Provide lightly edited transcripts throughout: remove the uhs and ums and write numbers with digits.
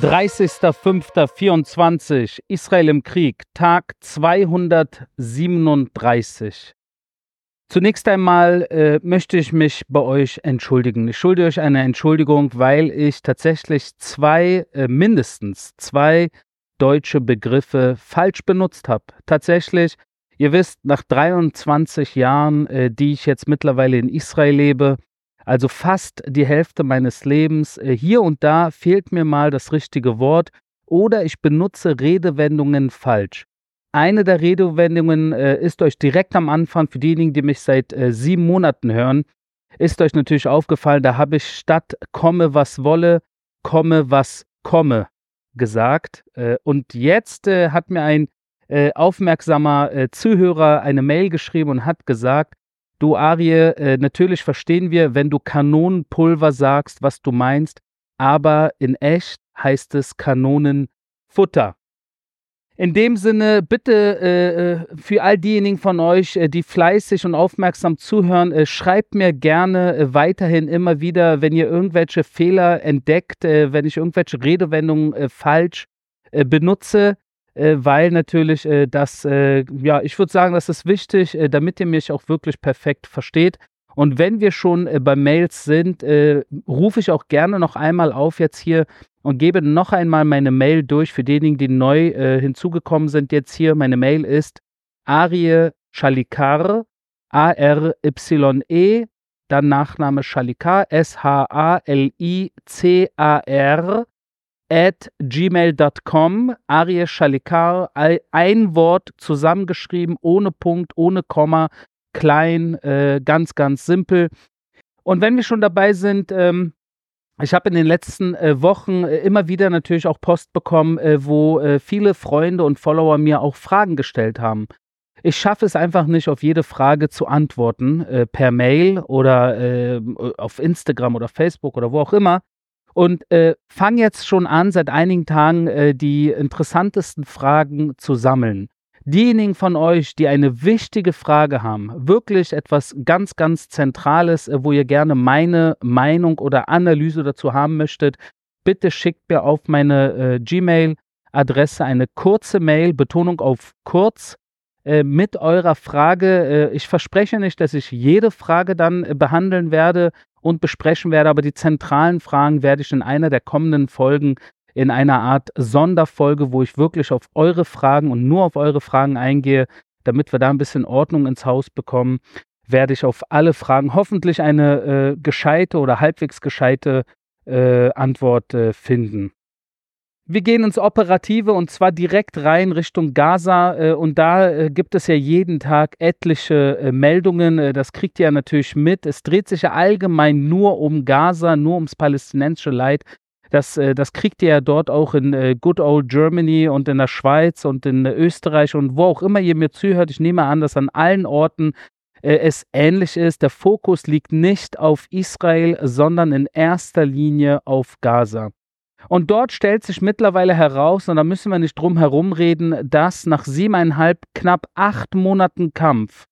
30.05.24, Israel im Krieg, Tag 237. Zunächst einmal möchte ich mich bei euch entschuldigen. Ich schulde euch eine Entschuldigung, weil ich tatsächlich mindestens zwei deutsche Begriffe falsch benutzt habe. Tatsächlich, ihr wisst, nach 23 Jahren, die ich jetzt mittlerweile in Israel lebe, also fast die Hälfte meines Lebens, hier und da fehlt mir mal das richtige Wort oder ich benutze Redewendungen falsch. Eine der Redewendungen ist euch direkt am Anfang, für diejenigen, die mich seit 7 Monaten hören, ist euch natürlich aufgefallen, da habe ich statt komme, was wolle, komme, was komme gesagt. Und jetzt hat mir ein aufmerksamer Zuhörer eine Mail geschrieben und hat gesagt, du Arie, natürlich verstehen wir, wenn du Kanonenpulver sagst, was du meinst, aber in echt heißt es Kanonenfutter. In dem Sinne, bitte für all diejenigen von euch, die fleißig und aufmerksam zuhören, schreibt mir gerne weiterhin immer wieder, wenn ihr irgendwelche Fehler entdeckt, wenn ich irgendwelche Redewendungen falsch benutze, weil natürlich ich würde sagen, das ist wichtig, damit ihr mich auch wirklich perfekt versteht. Und wenn wir schon bei Mails sind, rufe ich auch gerne noch einmal auf jetzt hier und gebe noch einmal meine Mail durch für diejenigen, die neu hinzugekommen sind jetzt hier. Meine Mail ist Arie Shalikar, A-R-Y-E, dann Nachname Shalikar, S-H-A-L-I-C-A-R, @gmail.com, Arie Shalikar, ein Wort zusammengeschrieben, ohne Punkt, ohne Komma, klein, ganz, ganz simpel. Und wenn wir schon dabei sind, ich habe in den letzten Wochen immer wieder natürlich auch Post bekommen, wo viele Freunde und Follower mir auch Fragen gestellt haben. Ich schaffe es einfach nicht, auf jede Frage zu antworten, per Mail oder auf Instagram oder Facebook oder wo auch immer. Und fange jetzt schon an, seit einigen Tagen die interessantesten Fragen zu sammeln. Diejenigen von euch, die eine wichtige Frage haben, wirklich etwas ganz, ganz Zentrales, wo ihr gerne meine Meinung oder Analyse dazu haben möchtet, bitte schickt mir auf meine Gmail-Adresse eine kurze Mail, Betonung auf kurz, mit eurer Frage. Ich verspreche nicht, dass ich jede Frage dann behandeln werde und besprechen werde, aber die zentralen Fragen werde ich in einer der kommenden Folgen in einer Art Sonderfolge, wo ich wirklich auf eure Fragen und nur auf eure Fragen eingehe, damit wir da ein bisschen Ordnung ins Haus bekommen, werde ich auf alle Fragen hoffentlich eine gescheite oder halbwegs gescheite Antwort finden. Wir gehen ins Operative und zwar direkt rein Richtung Gaza und da gibt es ja jeden Tag etliche Meldungen, das kriegt ihr ja natürlich mit. Es dreht sich ja allgemein nur um Gaza, nur ums palästinensische Leid. Das kriegt ihr ja dort auch in Good Old Germany und in der Schweiz und in Österreich und wo auch immer ihr mir zuhört. Ich nehme an, dass an allen Orten es ähnlich ist. Der Fokus liegt nicht auf Israel, sondern in erster Linie auf Gaza. Und dort stellt sich mittlerweile heraus, und da müssen wir nicht drum herum reden, dass nach 7,5, knapp 8 Monaten Kampf,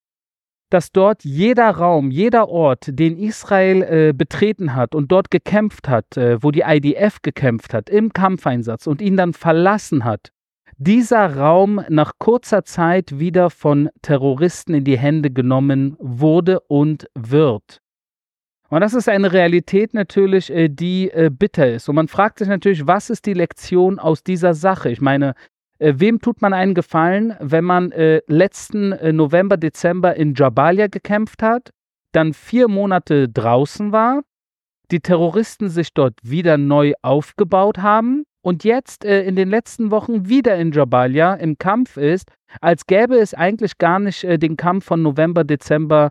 dass dort jeder Raum, jeder Ort, den Israel betreten hat und dort gekämpft hat, wo die IDF gekämpft hat, im Kampfeinsatz und ihn dann verlassen hat, dieser Raum nach kurzer Zeit wieder von Terroristen in die Hände genommen wurde und wird. Und das ist eine Realität natürlich, die bitter ist. Und man fragt sich natürlich, was ist die Lektion aus dieser Sache? Ich meine, wem tut man einen Gefallen, wenn man letzten November, Dezember in Jabalia gekämpft hat, dann 4 Monate draußen war, die Terroristen sich dort wieder neu aufgebaut haben und jetzt in den letzten Wochen wieder in Jabalia im Kampf ist, als gäbe es eigentlich gar nicht den Kampf von November, Dezember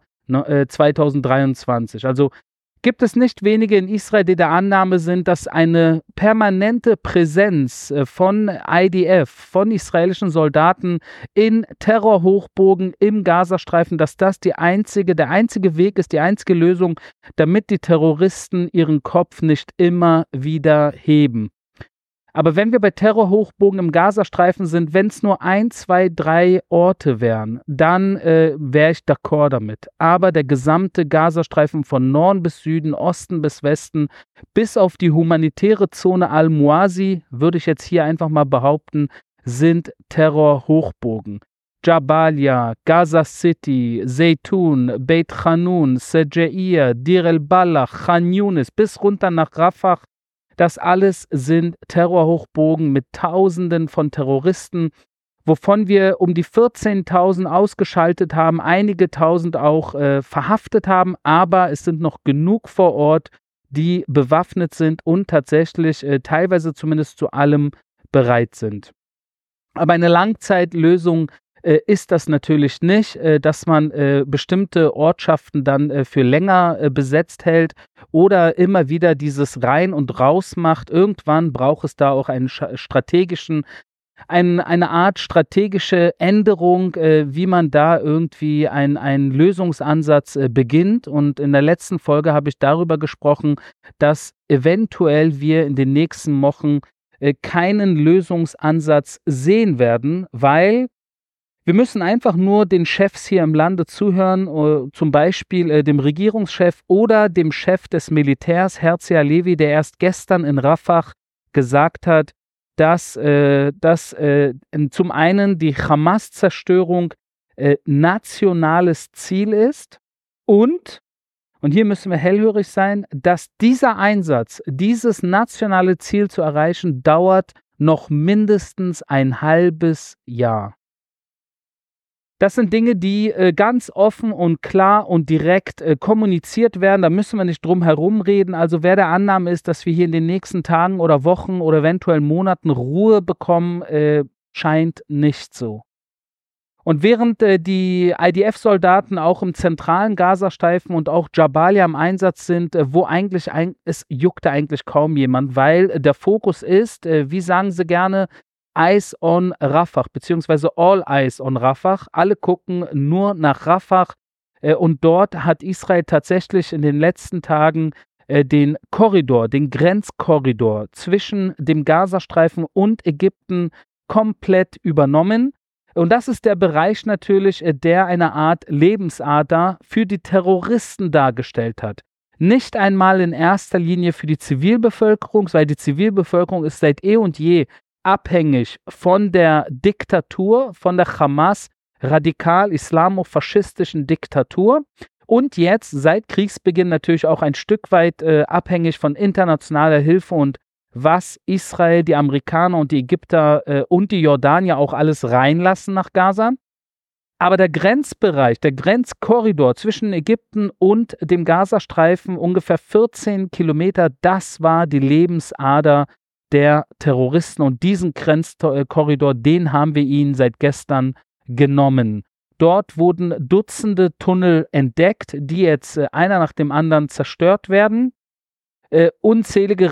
2023. Also gibt es nicht wenige in Israel, die der Annahme sind, dass eine permanente Präsenz von IDF, von israelischen Soldaten in Terrorhochburgen im Gazastreifen, dass das der einzige Weg ist, die einzige Lösung, damit die Terroristen ihren Kopf nicht immer wieder heben. Aber wenn wir bei Terrorhochburgen im Gazastreifen sind, wenn es nur 1, 2, 3 Orte wären, dann wäre ich d'accord damit. Aber der gesamte Gazastreifen von Norden bis Süden, Osten bis Westen, bis auf die humanitäre Zone Al-Muasi, würde ich jetzt hier einfach mal behaupten, sind Terrorhochburgen. Jabalia, Gaza City, Zeytun, Beit Hanun, Sejair, Dir el-Balach, Khan Yunis, bis runter nach Rafah. Das alles sind Terrorhochburgen mit Tausenden von Terroristen, wovon wir um die 14.000 ausgeschaltet haben, einige Tausend auch verhaftet haben, aber es sind noch genug vor Ort, die bewaffnet sind und tatsächlich teilweise zumindest zu allem bereit sind. Aber eine Langzeitlösung ist das natürlich nicht, dass man bestimmte Ortschaften dann für länger besetzt hält oder immer wieder dieses Rein und Raus macht. Irgendwann braucht es da auch einen eine Art strategische Änderung, wie man da irgendwie einen Lösungsansatz beginnt. Und in der letzten Folge habe ich darüber gesprochen, dass eventuell wir in den nächsten Wochen keinen Lösungsansatz sehen werden, weil wir müssen einfach nur den Chefs hier im Lande zuhören, zum Beispiel dem Regierungschef oder dem Chef des Militärs, Herzi Halevi, der erst gestern in Rafah gesagt hat, dass zum einen die Hamas-Zerstörung nationales Ziel ist und hier müssen wir hellhörig sein, dass dieser Einsatz, dieses nationale Ziel zu erreichen, dauert noch mindestens ein halbes Jahr. Das sind Dinge, die ganz offen und klar und direkt kommuniziert werden. Da müssen wir nicht drum herum reden. Also wer der Annahme ist, dass wir hier in den nächsten Tagen oder Wochen oder eventuell Monaten Ruhe bekommen, scheint nicht so. Und während die IDF-Soldaten auch im zentralen Gazastreifen und auch Jabalia im Einsatz sind, wo es juckte eigentlich kaum jemand, weil der Fokus ist, wie sagen sie gerne, Eyes on Rafah, beziehungsweise All Eyes on Rafah. Alle gucken nur nach Rafah und dort hat Israel tatsächlich in den letzten Tagen den Grenzkorridor zwischen dem Gazastreifen und Ägypten komplett übernommen. Und das ist der Bereich natürlich, der eine Art Lebensader für die Terroristen dargestellt hat. Nicht einmal in erster Linie für die Zivilbevölkerung, weil die Zivilbevölkerung ist seit eh und je abhängig von der Diktatur, von der Hamas, radikal-islamo-faschistischen Diktatur und jetzt seit Kriegsbeginn natürlich auch ein Stück weit abhängig von internationaler Hilfe und was Israel, die Amerikaner und die Ägypter und die Jordanier auch alles reinlassen nach Gaza. Aber der Grenzbereich, der Grenzkorridor zwischen Ägypten und dem Gazastreifen, ungefähr 14 Kilometer, das war die Lebensader der Terroristen und diesen Grenzkorridor, den haben wir ihnen seit gestern genommen. Dort wurden Dutzende Tunnel entdeckt, die jetzt einer nach dem anderen zerstört werden. Unzählige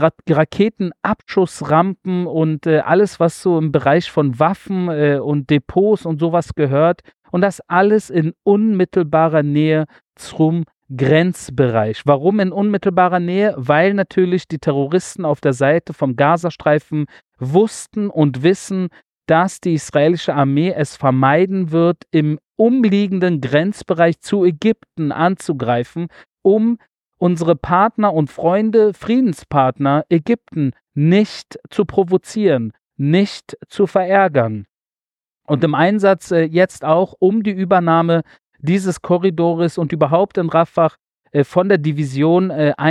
Raketenabschussrampen und alles, was so im Bereich von Waffen und Depots und sowas gehört. Und das alles in unmittelbarer Nähe zum Grenzbereich. Warum in unmittelbarer Nähe? Weil natürlich die Terroristen auf der Seite vom Gazastreifen wussten und wissen, dass die israelische Armee es vermeiden wird, im umliegenden Grenzbereich zu Ägypten anzugreifen, um unsere Partner und Freunde, Friedenspartner Ägypten nicht zu provozieren, nicht zu verärgern. Und im Einsatz jetzt auch um die Übernahme dieses Korridors und überhaupt in Rafah von der Division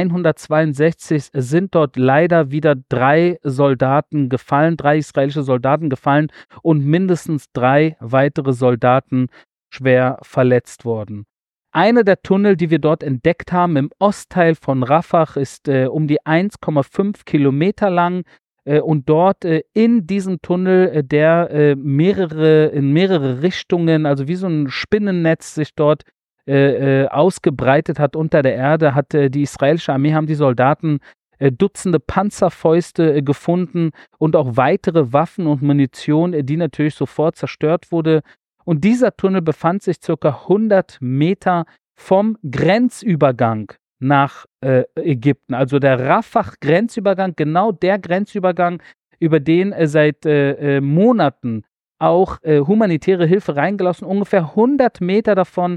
162 sind dort leider wieder 3 Soldaten gefallen, 3 israelische Soldaten gefallen und mindestens 3 weitere Soldaten schwer verletzt worden. Einer der Tunnel, die wir dort entdeckt haben im Ostteil von Rafah, ist um die 1,5 Kilometer lang. Und dort in diesem Tunnel, der in mehrere Richtungen, also wie so ein Spinnennetz sich dort ausgebreitet hat unter der Erde, hat die israelische Armee, haben die Soldaten Dutzende Panzerfäuste gefunden und auch weitere Waffen und Munition, die natürlich sofort zerstört wurde. Und dieser Tunnel befand sich ca. 100 Meter vom Grenzübergang nach Ägypten. Also der Rafah-Grenzübergang, genau der Grenzübergang, über den seit Monaten auch humanitäre Hilfe reingelassen. Ungefähr 100 Meter davon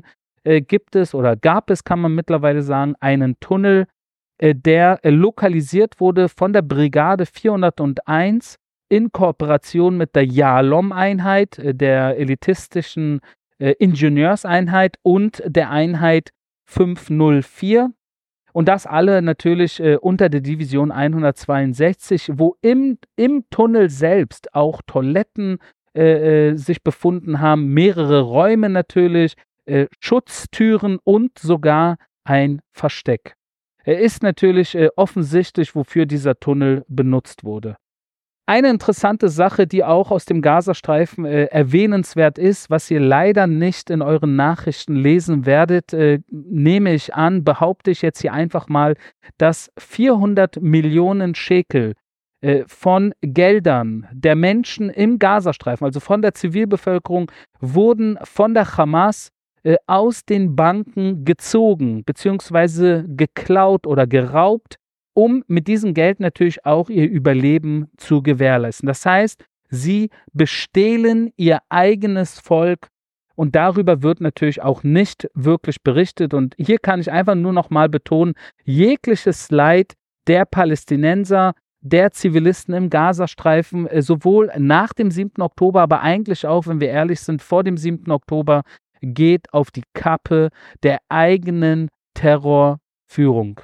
gab es, kann man mittlerweile sagen, einen Tunnel, der lokalisiert wurde von der Brigade 401 in Kooperation mit der Yalom-Einheit, der elitistischen Ingenieurseinheit und der Einheit 504. Und das alle natürlich unter der Division 162, wo im Tunnel selbst auch Toiletten sich befunden haben, mehrere Räume natürlich, Schutztüren und sogar ein Versteck. Ist natürlich offensichtlich, wofür dieser Tunnel benutzt wurde. Eine interessante Sache, die auch aus dem Gazastreifen erwähnenswert ist, was ihr leider nicht in euren Nachrichten lesen werdet, nehme ich an, behaupte ich jetzt hier einfach mal, dass 400 Millionen Shekel von Geldern der Menschen im Gazastreifen, also von der Zivilbevölkerung, wurden von der Hamas aus den Banken gezogen bzw. geklaut oder geraubt, um mit diesem Geld natürlich auch ihr Überleben zu gewährleisten. Das heißt, sie bestehlen ihr eigenes Volk und darüber wird natürlich auch nicht wirklich berichtet. Und hier kann ich einfach nur noch mal betonen, jegliches Leid der Palästinenser, der Zivilisten im Gazastreifen, sowohl nach dem 7. Oktober, aber eigentlich auch, wenn wir ehrlich sind, vor dem 7. Oktober, geht auf die Kappe der eigenen Terrorführung.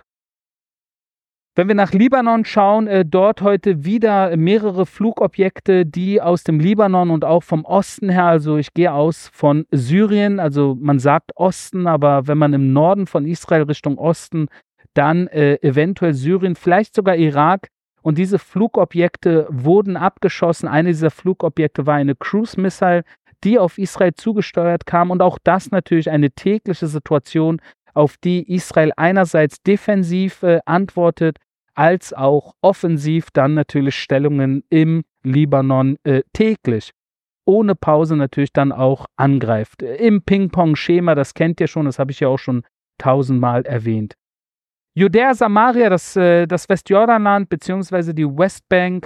Wenn wir nach Libanon schauen, dort heute wieder mehrere Flugobjekte, die aus dem Libanon und auch vom Osten her, also ich gehe aus von Syrien, also man sagt Osten, aber wenn man im Norden von Israel Richtung Osten, dann eventuell Syrien, vielleicht sogar Irak. Und diese Flugobjekte wurden abgeschossen. Eine dieser Flugobjekte war eine Cruise Missile, die auf Israel zugesteuert kam. Und auch das natürlich eine tägliche Situation, auf die Israel einerseits defensiv antwortet, als auch offensiv dann natürlich Stellungen im Libanon täglich, ohne Pause natürlich dann auch angreift. Im Ping-Pong-Schema, das kennt ihr schon, das habe ich ja auch schon 1000-mal erwähnt. Judäa Samaria, das Westjordanland bzw. die Westbank,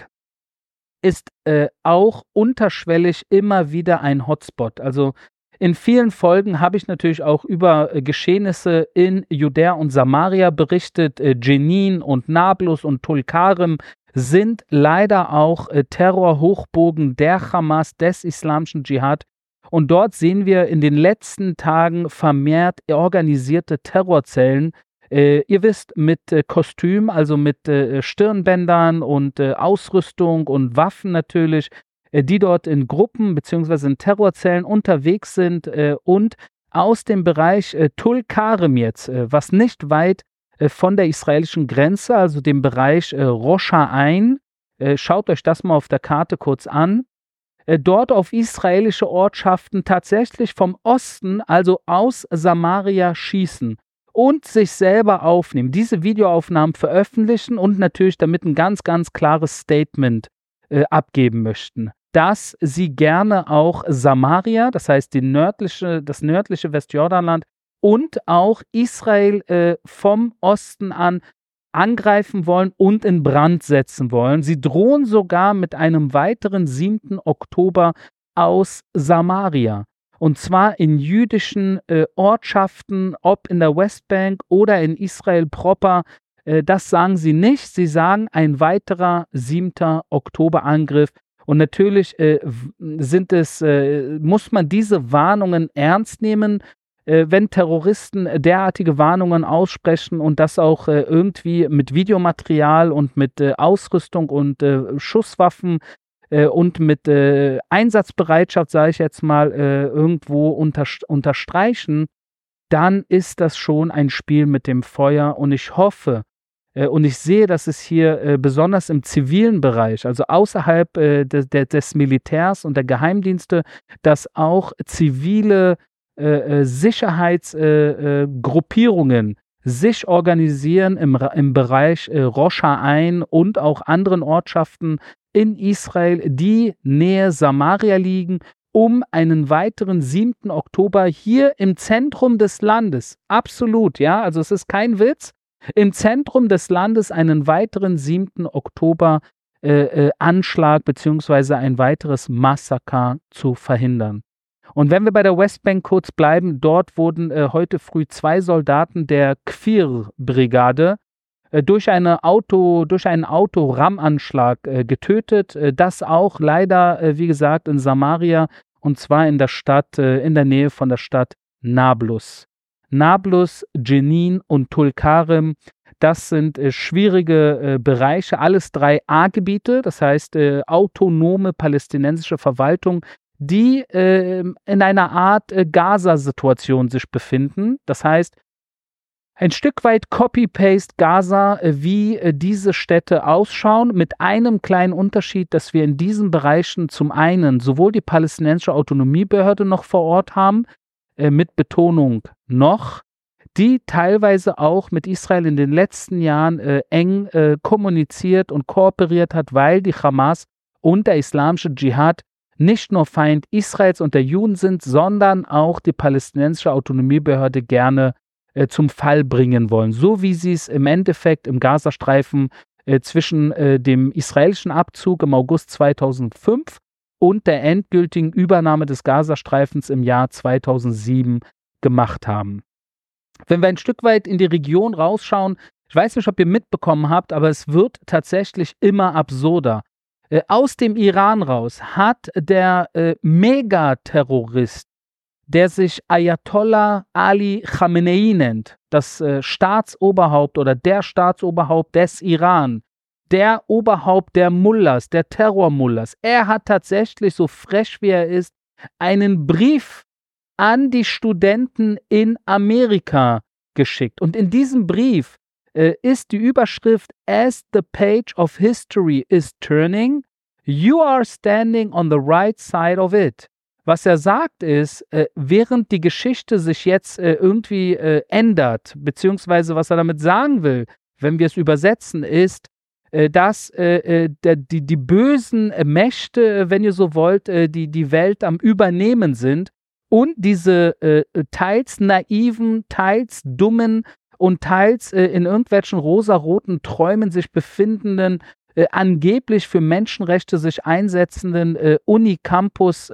ist auch unterschwellig immer wieder ein Hotspot. Also in vielen Folgen habe ich natürlich auch über Geschehnisse in Judäa und Samaria berichtet. Jenin und Nablus und Tulkarem sind leider auch Terrorhochburgen der Hamas, des islamischen Dschihad. Und dort sehen wir in den letzten Tagen vermehrt organisierte Terrorzellen. Ihr wisst, mit Kostüm, also mit Stirnbändern und Ausrüstung und Waffen natürlich, die dort in Gruppen bzw. in Terrorzellen unterwegs sind und aus dem Bereich Tulkarem jetzt, was nicht weit von der israelischen Grenze, also dem Bereich Rosh Ha'ain, schaut euch das mal auf der Karte kurz an, dort auf israelische Ortschaften tatsächlich vom Osten, also aus Samaria, schießen und sich selber aufnehmen, diese Videoaufnahmen veröffentlichen und natürlich damit ein ganz, ganz klares Statement abgeben möchten, dass sie gerne auch Samaria, das heißt das nördliche Westjordanland und auch Israel vom Osten an angreifen wollen und in Brand setzen wollen. Sie drohen sogar mit einem weiteren 7. Oktober aus Samaria. Und zwar in jüdischen Ortschaften, ob in der Westbank oder in Israel proper. Das sagen sie nicht. Sie sagen ein weiterer 7. Oktober-Angriff. Und natürlich muss man diese Warnungen ernst nehmen, wenn Terroristen derartige Warnungen aussprechen und das auch irgendwie mit Videomaterial und mit Ausrüstung und Schusswaffen und mit Einsatzbereitschaft, sage ich jetzt mal, irgendwo unterstreichen, dann ist das schon ein Spiel mit dem Feuer. Und ich hoffe und ich sehe, dass es hier besonders im zivilen Bereich, also außerhalb des Militärs und der Geheimdienste, dass auch zivile Sicherheitsgruppierungen sich organisieren im Bereich Rosh Ha'ain und auch anderen Ortschaften in Israel, die nähe Samaria liegen, um einen weiteren 7. Oktober hier im Zentrum des Landes, absolut, ja, also es ist kein Witz, im Zentrum des Landes einen weiteren 7. Oktober Anschlag beziehungsweise ein weiteres Massaker zu verhindern. Und wenn wir bei der Westbank kurz bleiben, dort wurden heute früh 2 Soldaten der Kfir-Brigade durch einen Autorammanschlag getötet. Das auch leider, wie gesagt, in Samaria, und zwar in der Nähe von der Stadt Nablus. Nablus, Jenin und Tulkarem, das sind schwierige Bereiche, alles 3 A-Gebiete, das heißt autonome palästinensische Verwaltung, die in einer Art Gaza-Situation sich befinden. Das heißt, ein Stück weit Copy-Paste Gaza, wie diese Städte ausschauen, mit einem kleinen Unterschied, dass wir in diesen Bereichen zum einen sowohl die palästinensische Autonomiebehörde noch vor Ort haben, mit Betonung noch, die teilweise auch mit Israel in den letzten Jahren eng kommuniziert und kooperiert hat, weil die Hamas und der islamische Dschihad nicht nur Feind Israels und der Juden sind, sondern auch die palästinensische Autonomiebehörde gerne zum Fall bringen wollen. So wie sie es im Endeffekt im Gazastreifen zwischen dem israelischen Abzug im August 2005 und der endgültigen Übernahme des Gazastreifens im Jahr 2007 gemacht haben. Wenn wir ein Stück weit in die Region rausschauen, ich weiß nicht, ob ihr mitbekommen habt, aber es wird tatsächlich immer absurder. Aus dem Iran raus hat der Megaterrorist, der sich Ayatollah Ali Khamenei nennt, das Staatsoberhaupt oder der Staatsoberhaupt des Iran, der Oberhaupt der Mullahs, der Terrormullahs, er hat tatsächlich, so frech wie er ist, einen Brief an die Studenten in Amerika geschickt. Und in diesem Brief ist die Überschrift "As the page of history is turning, you are standing on the right side of it." Was er sagt ist, während die Geschichte sich jetzt irgendwie ändert, beziehungsweise was er damit sagen will, wenn wir es übersetzen, ist, dass die bösen Mächte, wenn ihr so wollt, die Welt am Übernehmen sind und diese teils naiven, teils dummen und teils in irgendwelchen rosaroten Träumen sich befindenden, angeblich für Menschenrechte sich einsetzenden Unicampus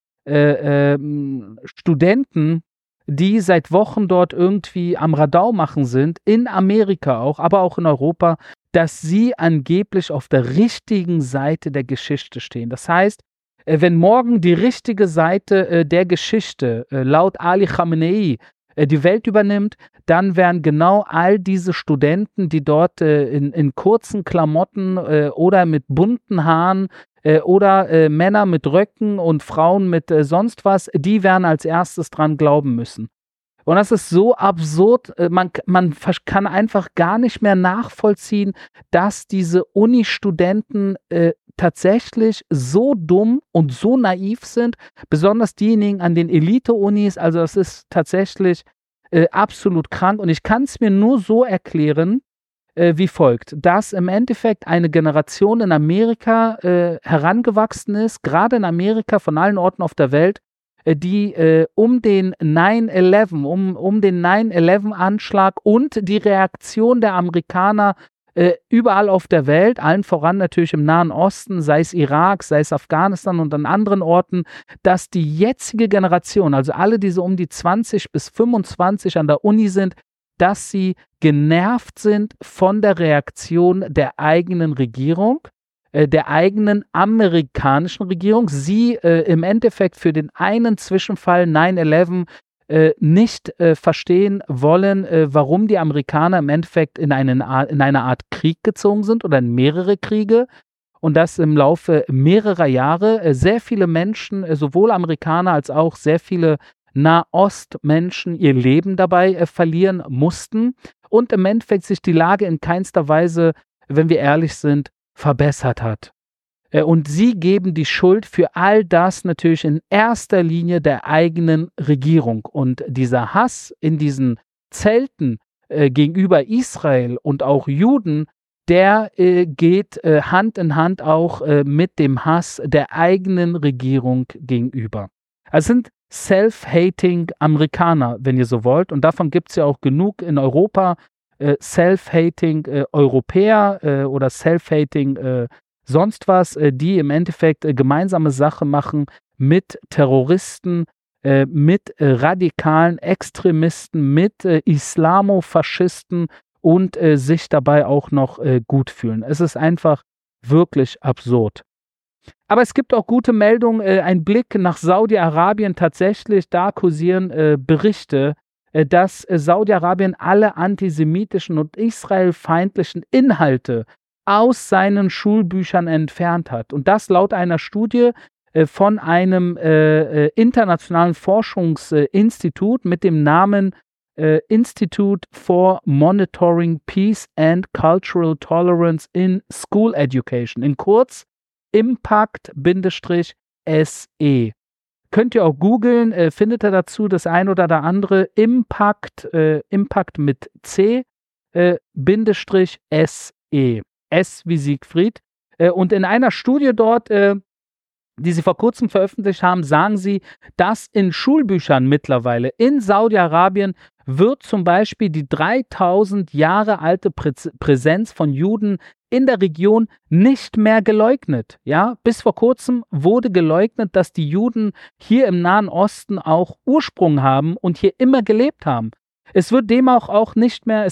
Studenten, die seit Wochen dort irgendwie am Radau machen sind, in Amerika auch, aber auch in Europa, dass sie angeblich auf der richtigen Seite der Geschichte stehen. Das heißt, wenn morgen die richtige Seite der Geschichte laut Ali Khamenei die Welt übernimmt, dann werden genau all diese Studenten, die dort in kurzen Klamotten oder mit bunten Haaren oder Männer mit Röcken und Frauen mit sonst was, die werden als erstes dran glauben müssen. Und das ist so absurd, man kann einfach gar nicht mehr nachvollziehen, dass diese Uni-Studenten tatsächlich so dumm und so naiv sind, besonders diejenigen an den Elite-Unis, also das ist tatsächlich absolut krank. Und ich kann es mir nur so erklären, wie folgt, dass im Endeffekt eine Generation in Amerika herangewachsen ist, gerade in Amerika von allen Orten auf der Welt, die um den 9/11, um den 9/11-Anschlag und die Reaktion der Amerikaner überall auf der Welt, allen voran natürlich im Nahen Osten, sei es Irak, sei es Afghanistan und an anderen Orten, dass die jetzige Generation, also alle, die so um die 20 bis 25 an der Uni sind, dass sie genervt sind von der Reaktion der eigenen Regierung, der eigenen amerikanischen Regierung. Sie im Endeffekt für den einen Zwischenfall 9/11 nicht verstehen wollen, warum die Amerikaner im Endeffekt in eine Art Krieg gezogen sind oder in mehrere Kriege und dass im Laufe mehrerer Jahre sehr viele Menschen, sowohl Amerikaner als auch sehr viele Nahostmenschen ihr Leben dabei verlieren mussten und im Endeffekt sich die Lage in keinster Weise, wenn wir ehrlich sind, verbessert hat. Und sie geben die Schuld für all das natürlich in erster Linie der eigenen Regierung. Und dieser Hass in diesen Zelten gegenüber Israel und auch Juden, der geht Hand in Hand auch mit dem Hass der eigenen Regierung gegenüber. Also es sind self-hating Amerikaner, wenn ihr so wollt. Und davon gibt es ja auch genug in Europa. Self-hating Europäer oder self-hating sonst was, die im Endeffekt gemeinsame Sache machen mit Terroristen, mit radikalen Extremisten, mit Islamofaschisten und sich dabei auch noch gut fühlen. Es ist einfach wirklich absurd. Aber es gibt auch gute Meldungen, ein Blick nach Saudi-Arabien tatsächlich, da kursieren Berichte, dass Saudi-Arabien alle antisemitischen und israelfeindlichen Inhalte aus seinen Schulbüchern entfernt hat. Und das laut einer Studie von einem internationalen Forschungsinstitut mit dem Namen Institute for Monitoring Peace and Cultural Tolerance in School Education. In kurz Impact-SE. Könnt ihr auch googeln, findet ihr dazu das ein oder der andere Impact mit C, SE. S wie Siegfried. Und in einer Studie dort, die sie vor kurzem veröffentlicht haben, sagen sie, dass in Schulbüchern mittlerweile in Saudi-Arabien wird zum Beispiel die 3000 Jahre alte Präsenz von Juden in der Region nicht mehr geleugnet. Ja? Bis vor kurzem wurde geleugnet, dass die Juden hier im Nahen Osten auch Ursprung haben und hier immer gelebt haben. Es wird demnach auch nicht mehr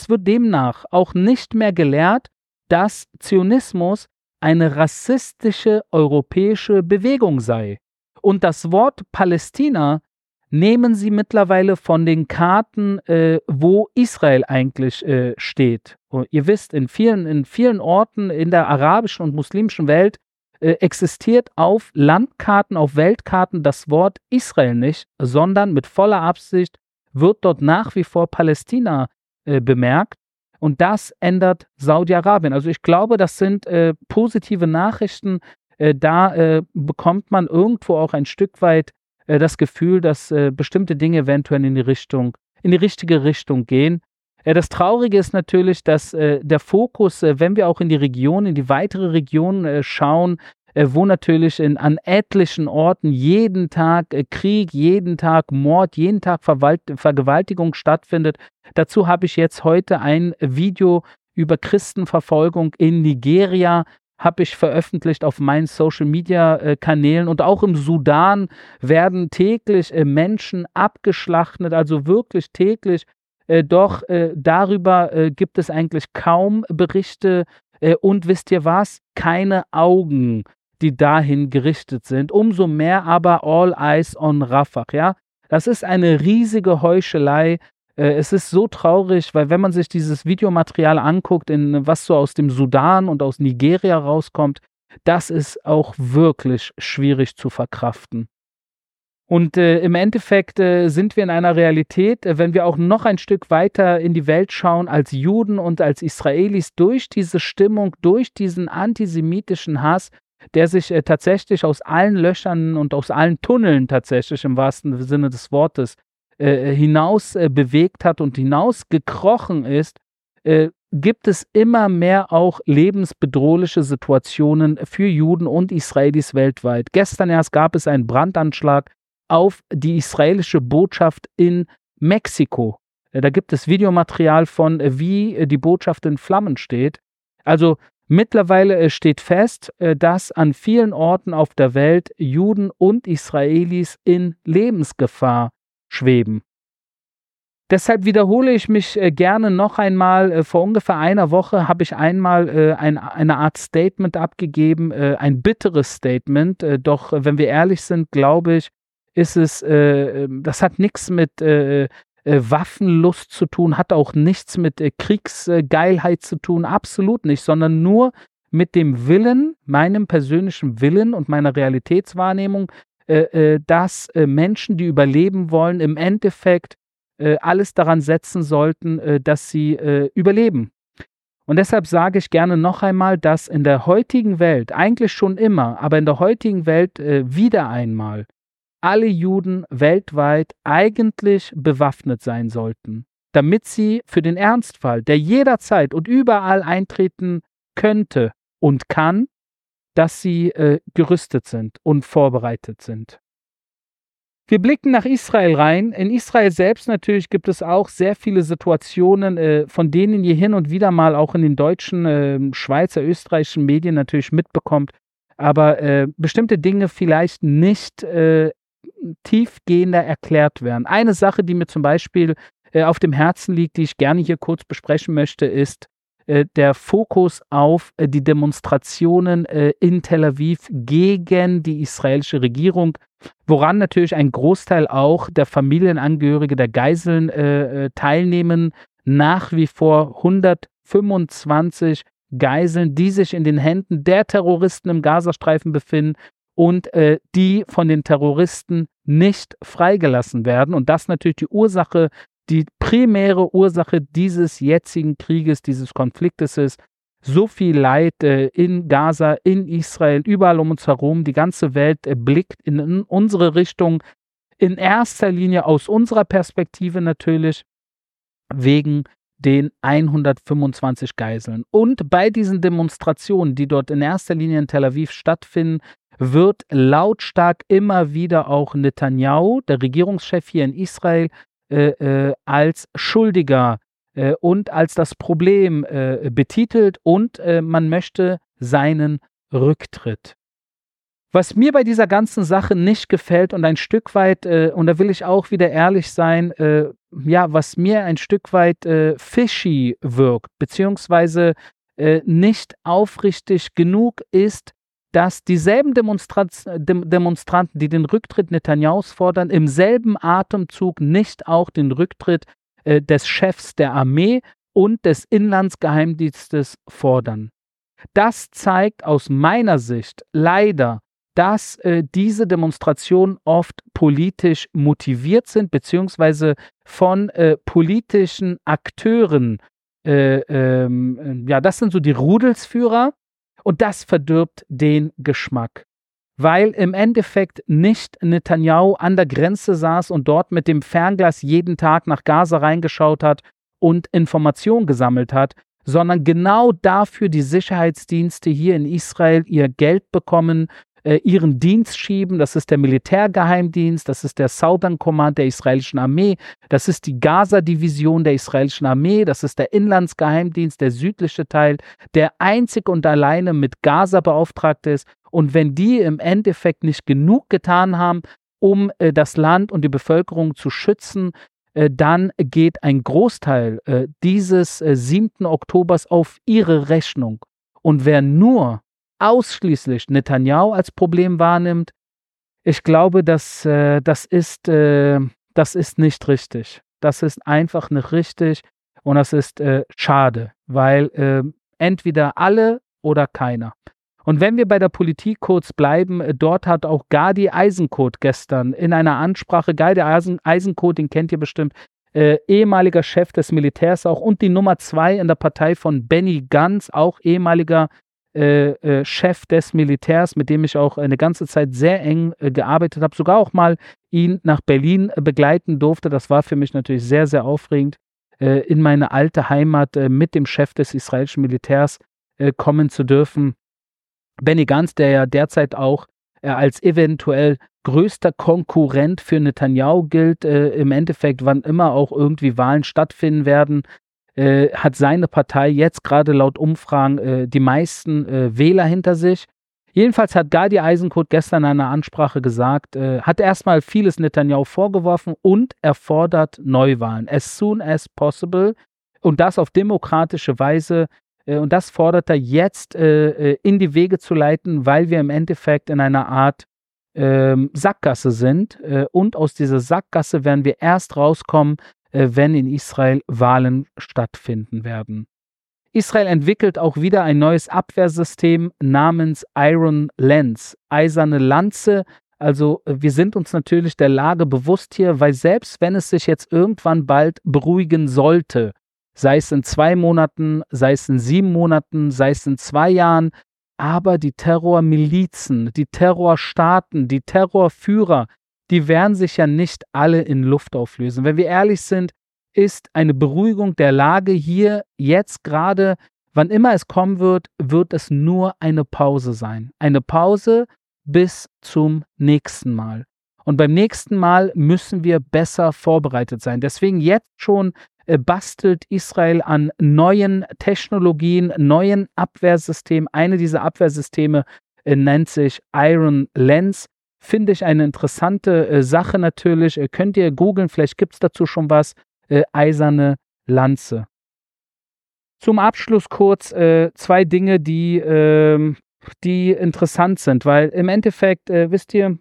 gelehrt, dass Zionismus eine rassistische europäische Bewegung sei. Und das Wort Palästina nehmen sie mittlerweile von den Karten, wo Israel eigentlich steht. Und ihr wisst, in vielen Orten in der arabischen und muslimischen Welt existiert auf Landkarten, auf Weltkarten das Wort Israel nicht, sondern mit voller Absicht wird dort nach wie vor Palästina bemerkt. Und das ändert Saudi-Arabien. Also ich glaube, das sind positive Nachrichten. Da bekommt man irgendwo auch ein Stück weit das Gefühl, dass bestimmte Dinge eventuell in die richtige Richtung gehen. Das Traurige ist natürlich, dass der Fokus, wenn wir auch in die weitere Region schauen, wo natürlich an etlichen Orten jeden Tag Krieg, jeden Tag Mord, jeden Tag Vergewaltigung stattfindet. Dazu habe ich jetzt heute ein Video über Christenverfolgung in Nigeria habe ich veröffentlicht auf meinen Social-Media-Kanälen, und auch im Sudan werden täglich Menschen abgeschlachtet, also wirklich täglich. Doch darüber gibt es eigentlich kaum Berichte, und wisst ihr was? Keine Augen, die dahin gerichtet sind. Umso mehr aber all eyes on Rafah. Ja? Das ist eine riesige Heuchelei. Es ist so traurig, weil wenn man sich dieses Videomaterial anguckt, was so aus dem Sudan und aus Nigeria rauskommt, das ist auch wirklich schwierig zu verkraften. Und im Endeffekt sind wir in einer Realität, wenn wir auch noch ein Stück weiter in die Welt schauen, als Juden und als Israelis, durch diese Stimmung, durch diesen antisemitischen Hass, der sich tatsächlich aus allen Löchern und aus allen Tunneln tatsächlich im wahrsten Sinne des Wortes hinaus bewegt hat und hinausgekrochen ist, gibt es immer mehr auch lebensbedrohliche Situationen für Juden und Israelis weltweit. Gestern erst gab es einen Brandanschlag auf die israelische Botschaft in Mexiko. Da gibt es Videomaterial von, wie die Botschaft in Flammen steht. Also mittlerweile steht fest, dass an vielen Orten auf der Welt Juden und Israelis in Lebensgefahr schweben. Deshalb wiederhole ich mich gerne noch einmal. Vor ungefähr einer Woche habe ich einmal eine Art Statement abgegeben, ein bitteres Statement. Doch wenn wir ehrlich sind, glaube ich, ist es, das hat nichts mit Waffenlust zu tun, hat auch nichts mit Kriegsgeilheit zu tun, absolut nicht, sondern nur mit dem Willen, meinem persönlichen Willen und meiner Realitätswahrnehmung, dass Menschen, die überleben wollen, im Endeffekt alles daran setzen sollten, dass sie überleben. Und deshalb sage ich gerne noch einmal, dass in der heutigen Welt, eigentlich schon immer, aber in der heutigen Welt wieder einmal, alle Juden weltweit eigentlich bewaffnet sein sollten, damit sie für den Ernstfall, der jederzeit und überall eintreten könnte und kann, dass sie gerüstet sind und vorbereitet sind. Wir blicken nach Israel rein. In Israel selbst natürlich gibt es auch sehr viele Situationen, von denen ihr hin und wieder mal auch in den deutschen, Schweizer, österreichischen Medien natürlich mitbekommt, aber bestimmte Dinge vielleicht nicht tiefgehender erklärt werden. Eine Sache, die mir zum Beispiel auf dem Herzen liegt, die ich gerne hier kurz besprechen möchte, ist der Fokus auf die Demonstrationen in Tel Aviv gegen die israelische Regierung, woran natürlich ein Großteil auch der Familienangehörige der Geiseln teilnehmen. Nach wie vor 125 Geiseln, die sich in den Händen der Terroristen im Gazastreifen befinden und die von den Terroristen nicht freigelassen werden. Und das natürlich die primäre Ursache dieses jetzigen Krieges, dieses Konfliktes ist. So viel Leid in Gaza, in Israel, überall um uns herum. Die ganze Welt blickt in unsere Richtung. In erster Linie aus unserer Perspektive natürlich wegen den 125 Geiseln. Und bei diesen Demonstrationen, die dort in erster Linie in Tel Aviv stattfinden, wird lautstark immer wieder auch Netanyahu, der Regierungschef hier in Israel, als Schuldiger und als das Problem betitelt und man möchte seinen Rücktritt. Was mir bei dieser ganzen Sache nicht gefällt und ein Stück weit, und da will ich auch wieder ehrlich sein, was mir ein Stück weit fishy wirkt, beziehungsweise nicht aufrichtig genug ist, dass dieselben Demonstranten, die den Rücktritt Netanyahus fordern, im selben Atemzug nicht auch den Rücktritt des Chefs der Armee und des Inlandsgeheimdienstes fordern. Das zeigt aus meiner Sicht leider, dass diese Demonstrationen oft politisch motiviert sind, beziehungsweise von politischen Akteuren. Das sind so die Rudelsführer. Und das verdirbt den Geschmack, weil im Endeffekt nicht Netanyahu an der Grenze saß und dort mit dem Fernglas jeden Tag nach Gaza reingeschaut hat und Informationen gesammelt hat, sondern genau dafür die Sicherheitsdienste hier in Israel ihr Geld bekommen, ihren Dienst schieben. Das ist der Militärgeheimdienst, das ist der Southern Command der israelischen Armee, das ist die Gaza-Division der israelischen Armee, das ist der Inlandsgeheimdienst, der südliche Teil, der einzig und alleine mit Gaza beauftragt ist. Und wenn die im Endeffekt nicht genug getan haben, um das Land und die Bevölkerung zu schützen, dann geht ein Großteil dieses 7. Oktobers auf ihre Rechnung. Und wer nur ausschließlich Netanyahu als Problem wahrnimmt, ich glaube, das ist nicht richtig. Das ist einfach nicht richtig und das ist schade, weil entweder alle oder keiner. Und wenn wir bei der Politik kurz bleiben, dort hat auch Gadi Eisenkot gestern in einer Ansprache, Gadi Eisenkot, den kennt ihr bestimmt, ehemaliger Chef des Militärs auch und die Nummer 2 in der Partei von Benny Gantz, auch ehemaliger Chef des Militärs, mit dem ich auch eine ganze Zeit sehr eng gearbeitet habe, sogar auch mal ihn nach Berlin begleiten durfte. Das war für mich natürlich sehr, sehr aufregend, in meine alte Heimat mit dem Chef des israelischen Militärs kommen zu dürfen. Benny Gantz, der ja derzeit auch als eventuell größter Konkurrent für Netanyahu gilt, im Endeffekt, wann immer auch irgendwie Wahlen stattfinden werden, hat seine Partei jetzt gerade laut Umfragen die meisten Wähler hinter sich. Jedenfalls hat Gadi Eisenkot gestern in einer Ansprache gesagt, hat erstmal vieles Netanyahu vorgeworfen und er fordert Neuwahlen, as soon as possible, und das auf demokratische Weise. Und das fordert er jetzt in die Wege zu leiten, weil wir im Endeffekt in einer Art Sackgasse sind. Und aus dieser Sackgasse werden wir erst rauskommen, wenn in Israel Wahlen stattfinden werden. Israel entwickelt auch wieder ein neues Abwehrsystem namens Iron Lance, eiserne Lanze. Also wir sind uns natürlich der Lage bewusst hier, weil selbst wenn es sich jetzt irgendwann bald beruhigen sollte, sei es in 2 Monaten, sei es in 7 Monaten, sei es in 2 Jahren, aber die Terrormilizen, die Terrorstaaten, die Terrorführer, die werden sich ja nicht alle in Luft auflösen. Wenn wir ehrlich sind, ist eine Beruhigung der Lage hier jetzt gerade, wann immer es kommen wird, wird es nur eine Pause sein. Eine Pause bis zum nächsten Mal. Und beim nächsten Mal müssen wir besser vorbereitet sein. Deswegen jetzt schon bastelt Israel an neuen Technologien, neuen Abwehrsystemen. Eine dieser Abwehrsysteme nennt sich Iron Lens. Finde ich eine interessante Sache natürlich. Könnt ihr googeln, vielleicht gibt es dazu schon was. Eiserne Lanze. Zum Abschluss kurz 2 Dinge, die interessant sind, weil im Endeffekt, wisst ihr,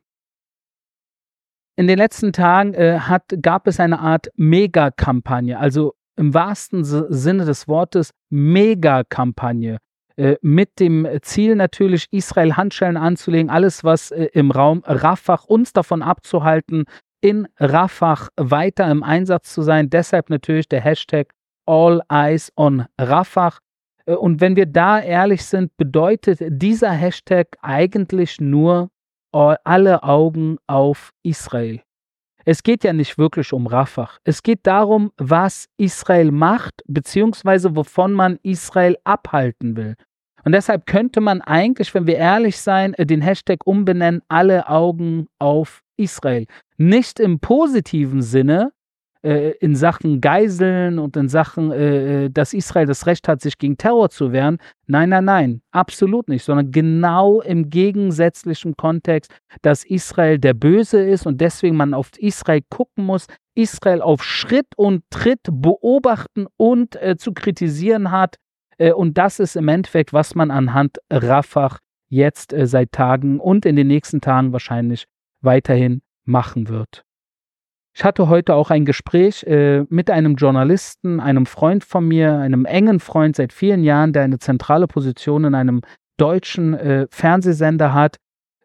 in den letzten Tagen gab es eine Art Megakampagne, also im wahrsten Sinne des Wortes Megakampagne, mit dem Ziel natürlich, Israel Handschellen anzulegen, alles was im Raum Rafah uns davon abzuhalten, in Rafah weiter im Einsatz zu sein. Deshalb natürlich der Hashtag All Eyes on Rafah. Und wenn wir da ehrlich sind, bedeutet dieser Hashtag eigentlich nur alle Augen auf Israel. Es geht ja nicht wirklich um Rafah. Es geht darum, was Israel macht, beziehungsweise wovon man Israel abhalten will. Und deshalb könnte man eigentlich, wenn wir ehrlich sein, den Hashtag umbenennen, alle Augen auf Israel. Nicht im positiven Sinne, in Sachen Geiseln und in Sachen, dass Israel das Recht hat, sich gegen Terror zu wehren. Nein, absolut nicht, sondern genau im gegensätzlichen Kontext, dass Israel der Böse ist und deswegen man auf Israel gucken muss, Israel auf Schritt und Tritt beobachten und zu kritisieren hat. Und das ist im Endeffekt, was man anhand Rafah jetzt seit Tagen und in den nächsten Tagen wahrscheinlich weiterhin machen wird. Ich hatte heute auch ein Gespräch mit einem Journalisten, einem Freund von mir, einem engen Freund seit vielen Jahren, der eine zentrale Position in einem deutschen Fernsehsender hat.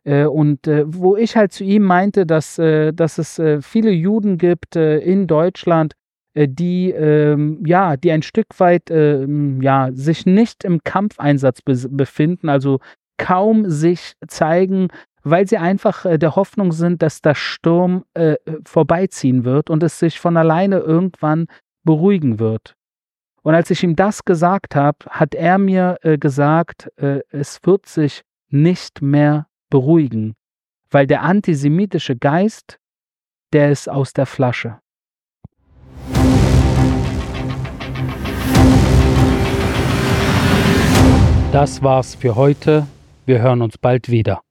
Wo ich halt zu ihm meinte, dass es viele Juden gibt in Deutschland, die ein Stück weit sich nicht im Kampfeinsatz befinden, also kaum sich zeigen, weil sie einfach der Hoffnung sind, dass der Sturm vorbeiziehen wird und es sich von alleine irgendwann beruhigen wird. Und als ich ihm das gesagt habe, hat er mir gesagt, es wird sich nicht mehr beruhigen, weil der antisemitische Geist, der ist aus der Flasche. Das war's für heute. Wir hören uns bald wieder.